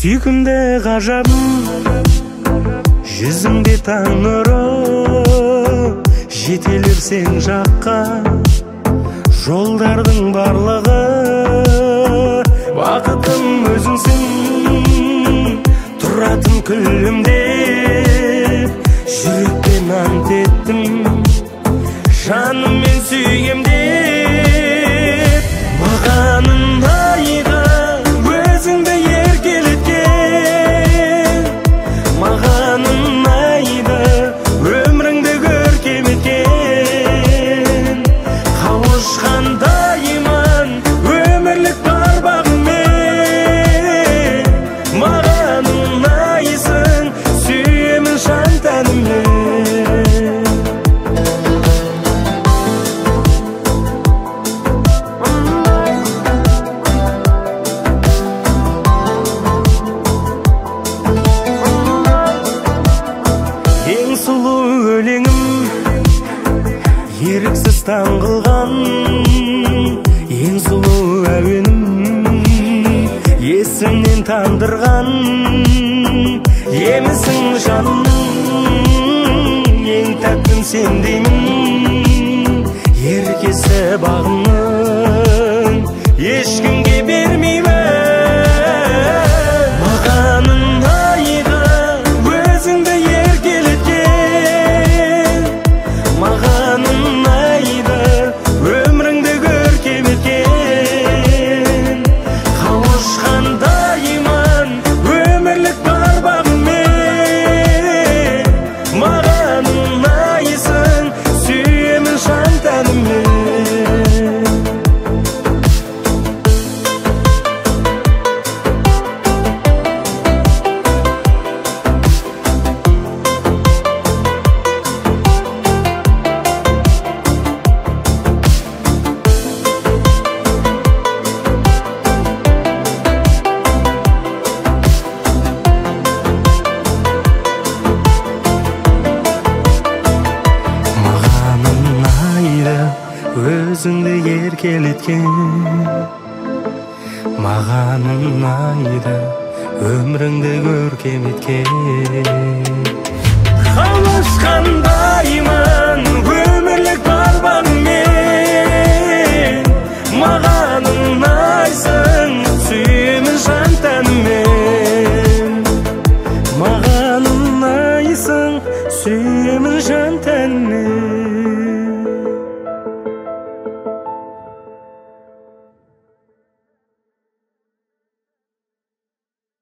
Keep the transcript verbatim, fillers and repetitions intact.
Сүйкімді ғажабым жүзіңде таң нұры, жетелер сен жаққа жолдардың барлығы. Бақытым өзіңсің, тұратын күлімдеп, жүректен ант еттім, жаныммен сүйем деп. Маған ұнайды өзіңді еркелеткен, маған ұнайды өміріңді көркем еткен. Қауышқандаймын өмірлік бар бағыммен, маған ұнайсың сүйемін жан тәніммен. Ең сұлу өлеңім еріксіз таңғылған, ең сұлу әуенім есімнен тандырған. Емісің жанымның ең тәттім сен деймін, еркесі бағымның ешкімге бермеймін. Маған ұнайды өзіңді еркелеткен, маған ұнайды өміріңді көркем еткен. Қауышқандаймын өмірлік бар бағыммен, маған ұнайсың сүйемін жан тәніммен. Өзіңді еркелеткен, маған ұнайды өміріңді көркем еткен. Қауышқандаймын өмірлік бар бағыммен, маған ұнайсың сүйемін жан тәніммен. Маған ұнайсың сүйемін жан тәніммен.